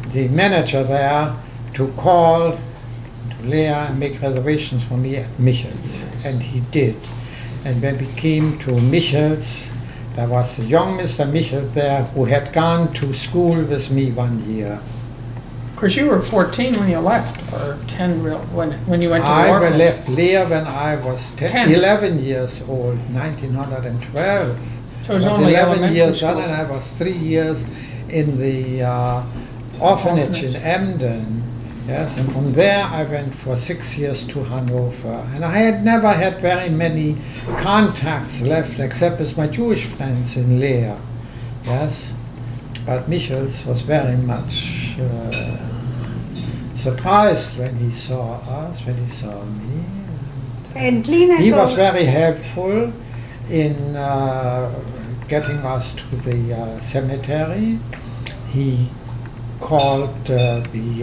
the manager there to call to Lea and make reservations for me at Michels, and he did. And when we came to Michels, there was a young Mr. Michels there who had gone to school with me 1 year. Because you were 14 when you left, or 10 when you went to the I orphanage. left Lea when I was 10. 11 years old, 1912. So it was I only 11 elementary years school. old, and I was 3 years in the orphanage in Emden. Yes, and from there I went for 6 years to Hanover. And I had never had very many contacts left, except with my Jewish friends in Lea. Yes, but Michels was very much surprised when he saw us, when he saw me. And Lena He was goes, very helpful in getting us to the cemetery. He called the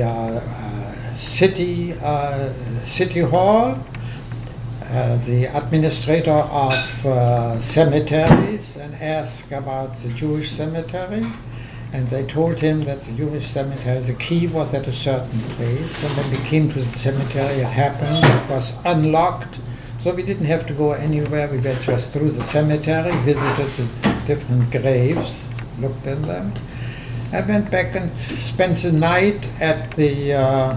city hall, the administrator of cemeteries, and asked about the Jewish cemetery. And they told him that the Jewish cemetery, the key was at a certain place. And when we came to the cemetery, it happened, it was unlocked. So we didn't have to go anywhere. We went just through the cemetery, visited the different graves, looked in them. I went back and spent the night at the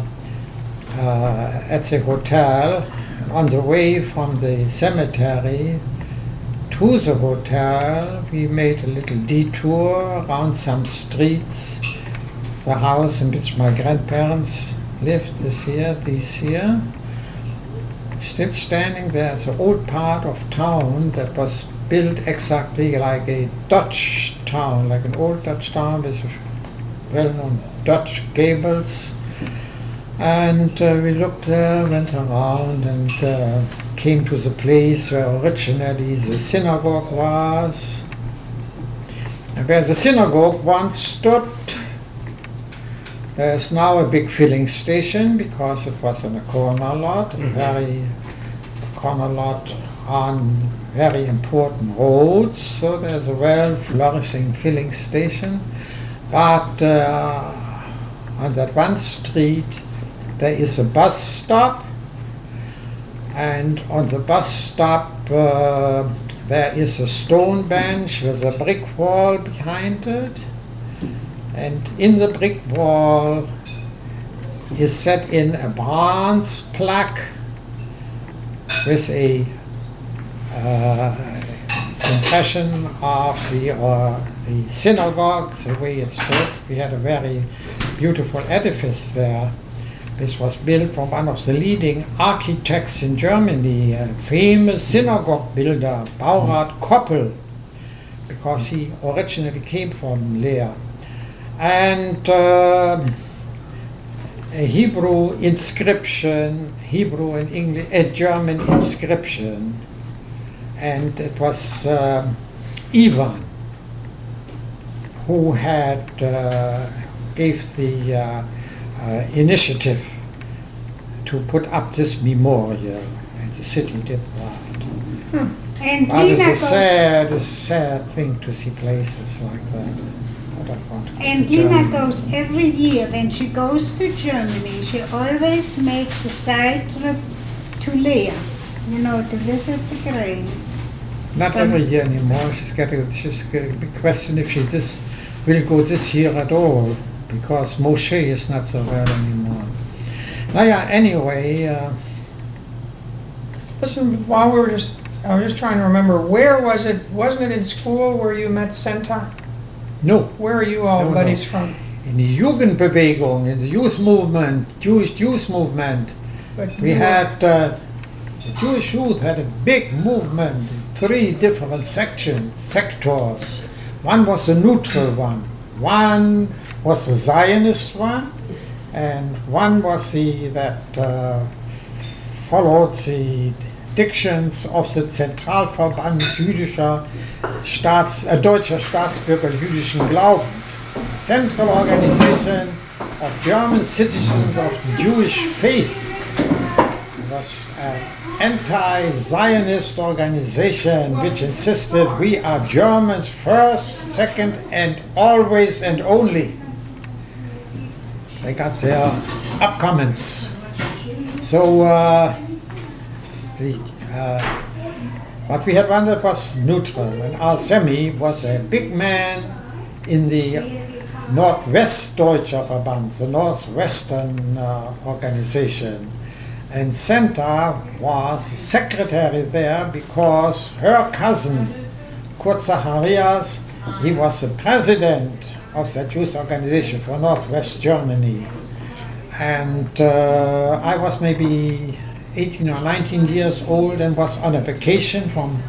hotel. On the way from the cemetery to the hotel, we made a little detour around some streets. The house in which my grandparents lived this year, still standing there. It's an old part of town that was built exactly like a Dutch town, like an old Dutch town with well-known Dutch gables. And we looked there, went around, and came to the place where originally the synagogue was. And where the synagogue once stood, there's now a big filling station because it was on a corner lot, on very important roads, so there's a well-flourishing filling station. But on that one street, there is a bus stop, and on the bus stop there is a stone bench with a brick wall behind it, and in the brick wall is set in a bronze plaque with a impression of the synagogue, the way it stood. We had a very beautiful edifice there. This was built from one of the leading architects in Germany, a famous synagogue builder, Baurat Koppel, because he originally came from Leer. And a Hebrew inscription, Hebrew and English, a German inscription, and it was Ivan who had gave the initiative to put up this memorial, and the city did that. and But it's Lena a goes, sad thing to see places like that. I don't want to go and to Lena Germany. goes every year when she goes to Germany. She always makes a side trip to Leer, to visit the grave. Not every year anymore. She's got a big question if she will go this year at all, because Moshe is not so well anymore. Now, yeah, anyway, Listen, I was just trying to remember, where was it? Wasn't it in school where you met Senta? no. Where are you all No, buddies no. from? In the Jugendbewegung, in the youth movement, Jewish youth movement, But we you were- had, the Jewish youth had a big movement, 3 different sectors. One was the neutral one, one was the Zionist one, and one was that followed the dictions of the Zentralverband Deutscher Staatsbürger jüdischen Glaubens, central organization of German citizens of the Jewish faith. It was an anti-Zionist organization which insisted we are Germans first, second, and always and only. They got their upcomings. So what we had one that was neutral, and Al Semi was a big man in the Nordwestdeutscher Verband, the Northwestern organization. And Senta was secretary there because her cousin, Kurt Zacharias, he was the president of that youth organization for Northwest Germany. And I was maybe 18 or 19 years old and was on a vacation from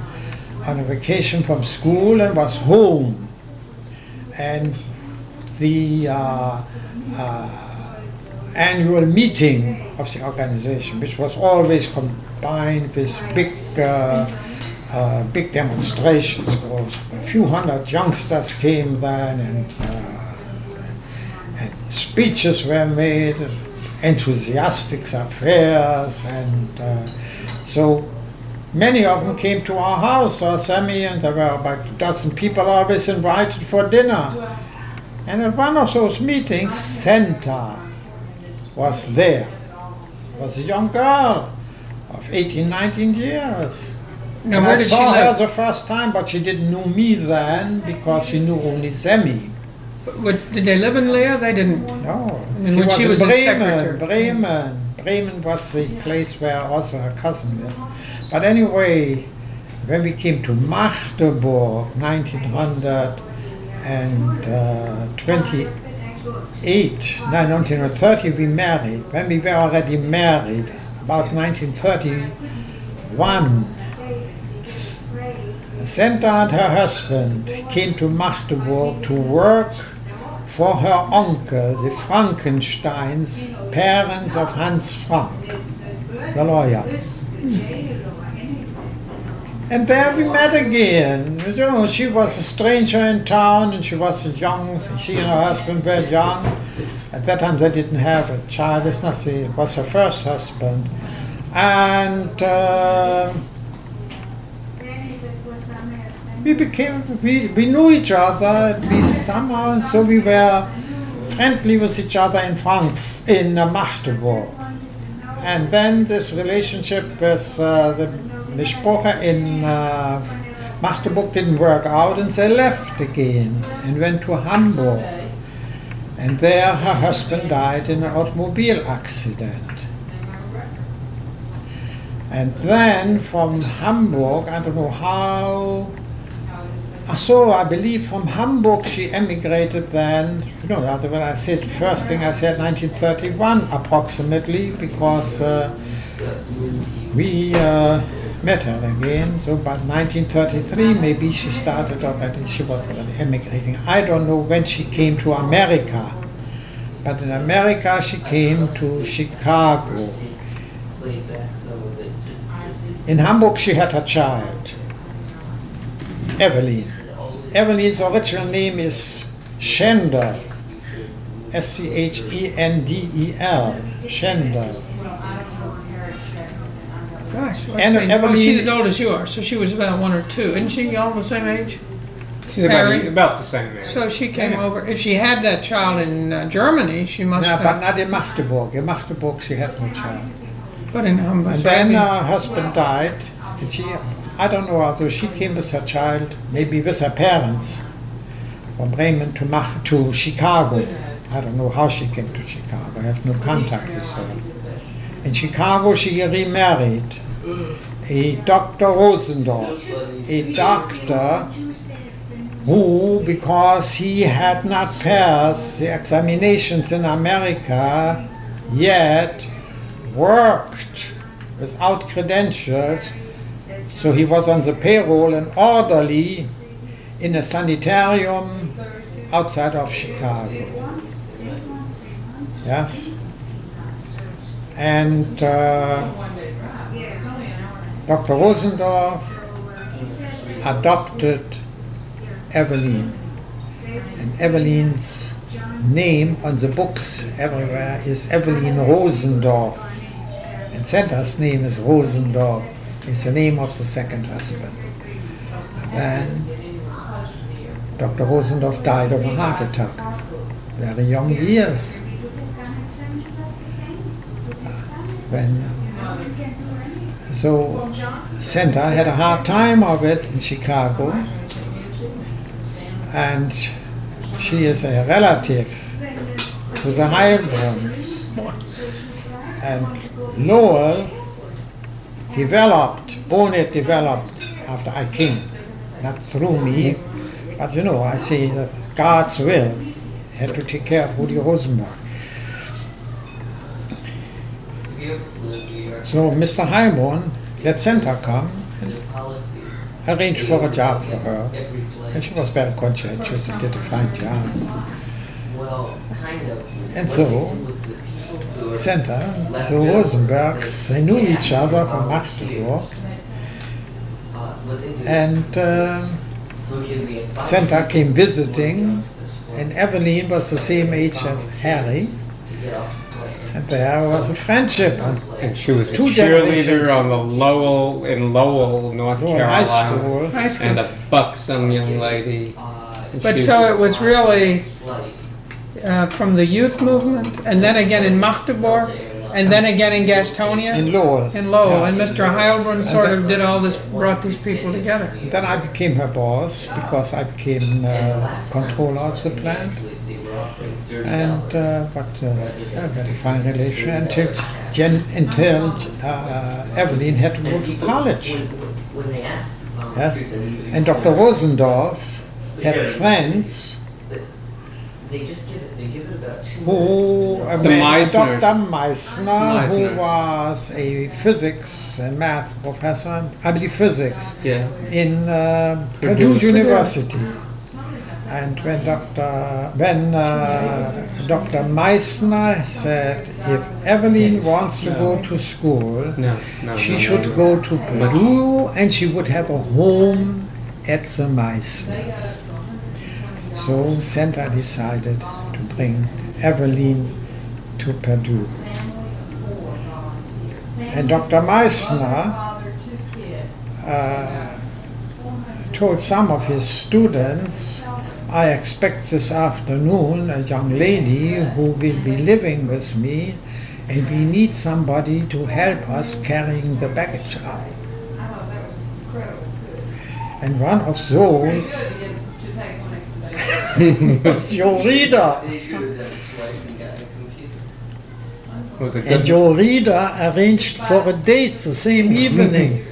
school and was home. And the annual meeting of the organization, which was always combined with big demonstrations. A few hundred youngsters came then, and speeches were made, enthusiastic affairs, and so many of them came to our house, or Sammy, and there were about a dozen people always invited for dinner. And at one of those meetings, Senta was there. Was a young girl of 18, 19 years. Now, And where I did she saw her live? the first time, but she didn't know me then because she knew only Semi. Did they live in Leer? They didn't. No, And when she in was a Bremen. secretary. Bremen was the place where also her cousin lived. But anyway, when we came to Magdeburg, 1930, we married. When we were already married, about 1931, Senta and her husband came to Magdeburg to work for her uncle, the Frankensteins, parents of Hans Frank, the lawyer. And there we met again. You know, she was a stranger in town, and she was young. She and her husband were young. At that time, they didn't have a child. It was her first husband, and we knew each other at least somehow. So we were friendly with each other in Magdeburg, and then this relationship with the Mishpocha in Magdeburg didn't work out, and they left again and went to Hamburg. And there her husband died in an automobile accident. And then from Hamburg, I don't know how, so I believe from Hamburg she emigrated then, you know, when I said, first thing I said 1931 approximately, because we met her again. So by 1933 maybe she started already, she was already emigrating. I don't know when she came to America, but in America she came to Chicago. In Hamburg she had a child, Evelyn. Evelyn's original name is Schendel, Schendel, Schendel. Gosh, let's And see. Evelyn- She's as old as you are, so she was about 1 or 2. Isn't she all the same age? She's Harry? about the same age. So she came Yeah. over. If she had that child in Germany, she must No, have. but not in Magdeburg. In Magdeburg she had no child. But in Hamburg. And then her husband died, and she, I don't know, although she came with her child, maybe with her parents, from Bremen to Chicago. I don't know how she came to Chicago. I have no contact with her. In Chicago she remarried a Dr. Rosendorf, a doctor who, because he had not passed the examinations in America yet, worked without credentials, so he was on the payroll and orderly in a sanitarium outside of Chicago. Yes? And Dr. Rosendorf adopted Evelyn. And Evelyn's name on the books everywhere is Evelyn Rosendorf. And Santa's name is Rosendorf. It's the name of the second husband. And then Dr. Rosendorf died of a heart attack. Very young years. So Senta had a hard time of it in Chicago, and she is a relative to the Heilbrons. And Lowell Bonnet developed after I came, not through me, but I see that God's will had to take care of Woody Rosenberg. So Mr. Heilbron let Senta come and arrange for a job for her. And she was very conscientious and did a fine job. And so Senta and the Rosenbergs, they knew each other from Magdeburg. And Senta came visiting, and Evelyn was the same age as Harry. And there was a friendship. And she was a Two cheerleader generations. on the Lowell, North Lowell Carolina, High school. and a buxom young lady. And But she so it was really from the youth movement, and then again in Magdeburg, and then again in Gastonia, In Lowell. in Lowell, Yeah. and Mr. Heilbrun sort of did all this, brought these people together. Then I became her boss because I became controller of the plant. And a very fine relation until Evelyn had to go to college. Yes. And Dr. Rosendorf had friends who, Meissners. Dr. Meissner, who Meissners. was a physics and math professor, I believe physics, Yeah. in Purdue. Purdue University. And when Dr. Meissner said, if Evelyn wants to go to school, No, she should go to Purdue, and she would have a home at the Meissners. So Senta decided to bring Evelyn to Purdue. And Dr. Meissner told some of his students, I expect this afternoon a young lady who will be living with me, and we need somebody to help us carrying the baggage up. And one of those was Joe Reeder. Was a And good. Joe Reeder arranged for a date the same evening.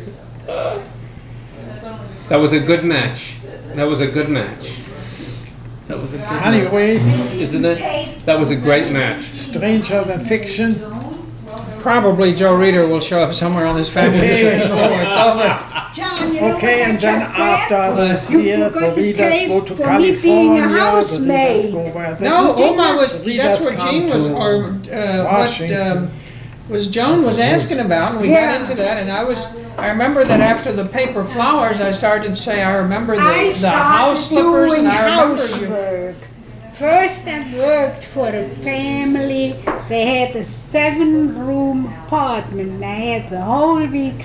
That was a good match. That was a good match. That was a good match. Anyways, Isn't it? That was a great match. stranger than fiction. Probably Joe Reeder will show up somewhere on this family tree before it's over. John, you know Okay, what I and then just after said? this You year, forgot the to readers take go to for me California. being a the readers housemaid. go where they No, do. Oma was, The that's readers what come Jean was, to or what Washington. was Joan was asking about, and we Yeah. got into that, and I remember that after the paper flowers, I started to say, I remember I the started house slippers, doing and I remember you. housework. First I worked for a family. They had a 7-room apartment. I had the whole week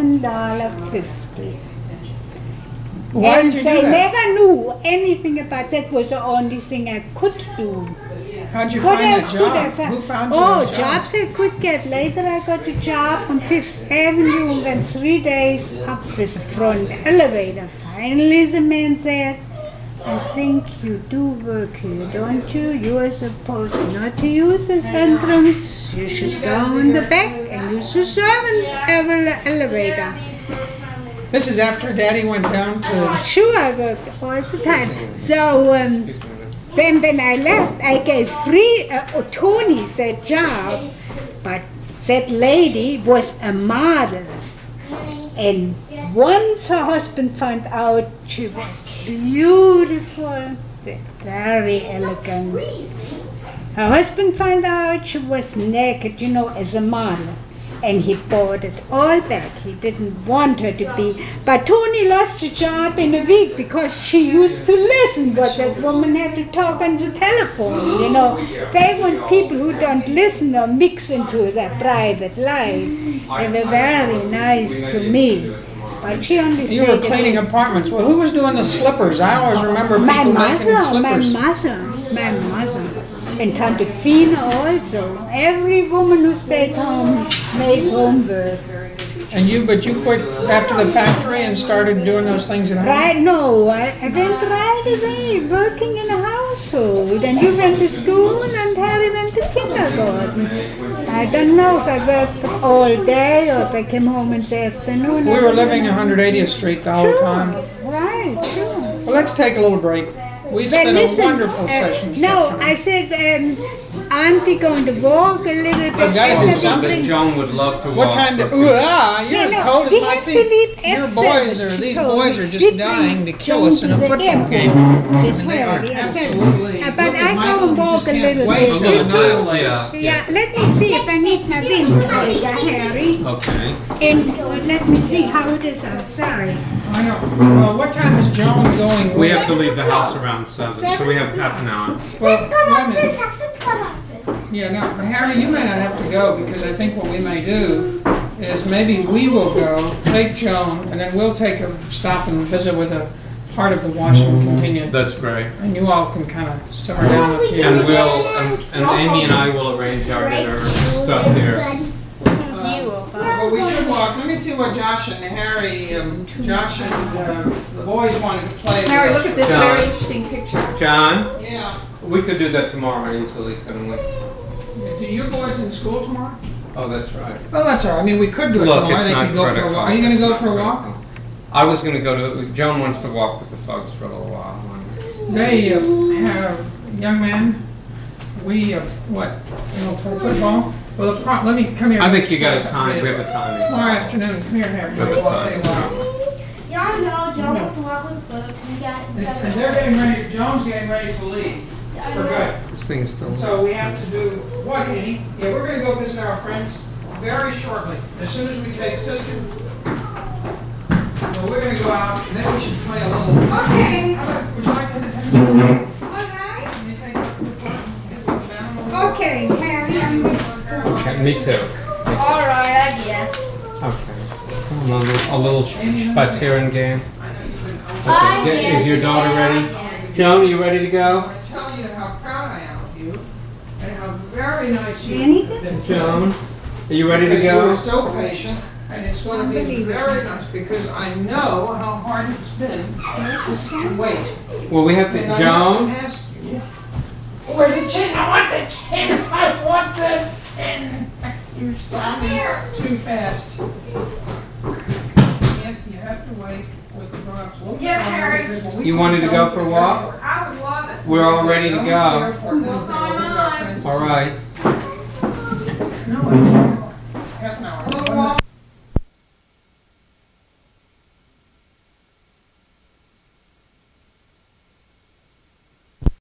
$7.50. Why And did you they do that? never knew anything about that. Was the only thing I could do. How'd you What find that else could I job? find? Who found you Oh, that job? jobs I could get. Later I got a job on 5th Avenue and went 3 days up with the front elevator. Finally the man said, I think you do work here, don't you? You are supposed not to use this entrance. You should go in the back and use the servants' elevator. This is after Daddy went down to, Sure, I worked all the time. So then when I left, I gave free Tony that job, but that lady was a model. And once her husband found out she was beautiful, very elegant. Her husband found out she was naked, as a model. And he bought it all back. He didn't want her to be. But Tony lost the job in a week because she used to listen what that woman had to talk on the telephone, They want people who don't listen or mix into their private life. They were very nice to me. But she only you were stayed cleaning apartments. Well, who was doing the slippers? I always remember my people making mother, slippers. my mother. And Tante Fina also. Every woman who stayed home made homework. But you quit after the factory and started doing those things at home? Right, no, I went right away working in a household. And you went to school and Harry went to kindergarten. I don't know if I worked all day or if I came home in the afternoon. We were living 180th Street the whole Sure, time. right, sure. Well, let's take a little break. It's But been listen, a wonderful session. no, September. I said, aren't we going to walk a little bit? gotta do after something. we That John would love to walk. What time for do? a few- You're as No, cold as we my have to feet. leave Your at boys 7, are. she These told boys me. are just We dying to bring kill us in a John to the football airport game. with And they are Harry. I said, absolutely. but look at I Michael, go he walk just a can't little wait bit. to You annihilate too? us. Yeah, let me see if I need my windbreaker, Harry. Okay. And let me see how it is outside. I know. Well, what time is Joan going? We have to leave the house around 7, so we have half an hour. Well, wait a minute. Yeah, no, Harry, you may not have to go because I think what we may do is maybe we will go, take Joan, and then we'll take a stop and visit with a part of the Washington Continuum. That's great. And you all can kind of simmer down a few. And and Amy and I will arrange our dinner stuff here. Well, we should walk. Let me see what Josh and Harry, Josh and the boys wanted to play. Harry, look at this John. very interesting picture. John, Yeah. we could do that tomorrow easily, couldn't we? Do your boys in school tomorrow? Oh, that's right. Well, that's all right. I mean, we could do it Look, tomorrow. it's They not could go for a critical. walk. Are you going to go It's for a not walk? critical. I was going to go to, Joan wants to walk with the thugs for a little while. They have, young men, we have, what, play football? Well, let me, come here. I think you got a time, we have a time. Tomorrow afternoon, come here, Harry. We have a We'll play a time. walk. Y'all know Joe wants to walk with folks. We got And they're getting ready, Joan's getting ready to leave for good. This thing is still. So we have to do, what, Annie? Yeah, we're gonna go visit our friends very shortly, as soon as we take sister. So we're gonna go out, and then we should play a little. Okay, Would you like to attend? all right. Can you take a Okay, Harry, I'm Okay, me too. all right, I guess. Okay. A little spazieren game. I Okay. guess, Is your daughter yeah, ready? yes. Joan, are you ready to I go? want to tell you how proud I am of you, and how very nice you Anything? have been. Joan, are you ready to Because you go? were so patient, and it's going to be very nice, because I know how hard it's been just to wait. Well, we have to, And I Joan, have to ask you, where's the chin? I want the chin, I want the chin. You're stopping too fast. You have to wait with the drops. Yes, Harry. You wanted to go for a walk? I would love it. We're all ready to go. Well, on. All right. No,